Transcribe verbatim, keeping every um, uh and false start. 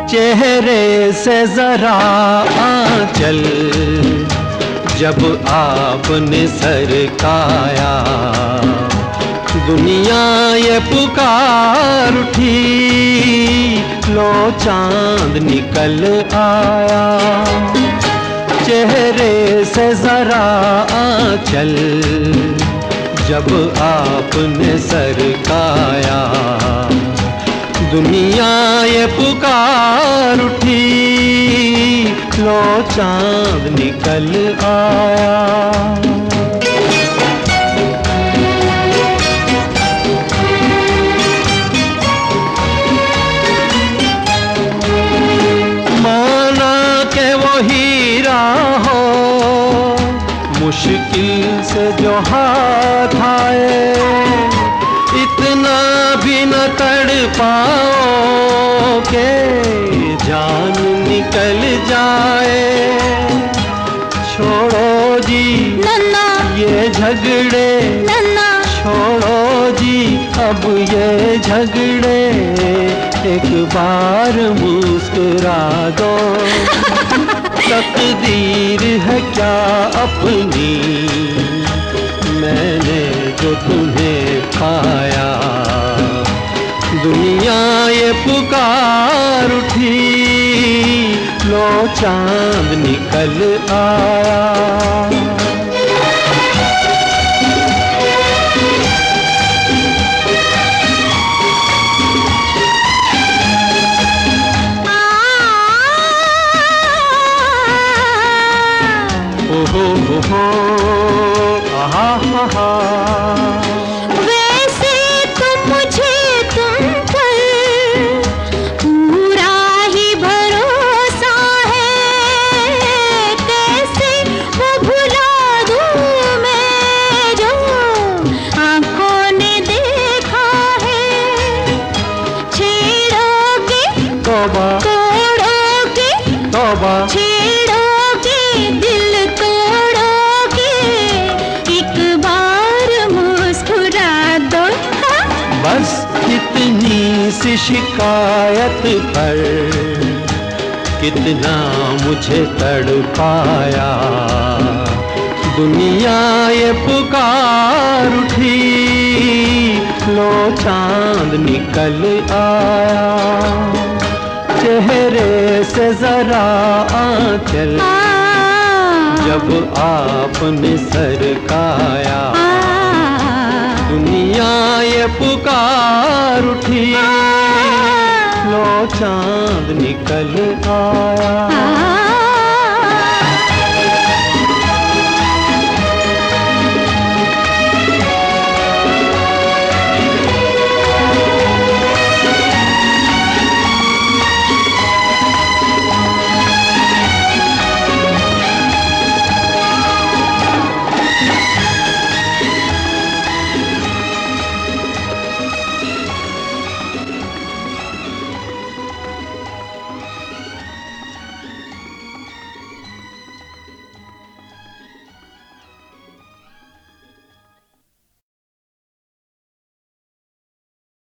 चेहरे से जरा आंचल जब आपने सरकाया, दुनिया ये पुकार उठी, लो चांद निकल आया। चेहरे से जरा आंचल जब आपने सरकाया, दुनिया ये पुकार उठी, लो चांद निकल आया। माना के वो हीरा हो, मुश्किल से जो हाथ आए, इतना भी न तड़ पाओ के जान निकल जाए। छोड़ो जी नन्ना ये झगड़े, नन्ना छोड़ो जी अब ये झगड़े, एक बार मुस्कुरा दो। तकदीर है क्या अपनी, मैंने जो तुम्हें पाया, दुनिया ये पुकार उठी, लो चांद निकल आया। ओहो हो हो आहा हा हा। वैसे तो मुझे तुम पर पूरा ही भरोसा है, कैसे वो भुला दूं मैं जो आंखों ने देखा है। छेड़ोगे तौबा तोड़ोगे, तौबा छेड़ोगे दिल तोड़ोगे, एक बार मुस्कुरा दो। बस कितनी सी शिकायत पर कितना मुझे तड़पाया, दुनिया ये पुकार उठी, लो चांद निकल आया। चेहरे से जरा आंचल जब आपने सरकाया, दुनिया ये पुकार उठी, लो चांद निकल आया।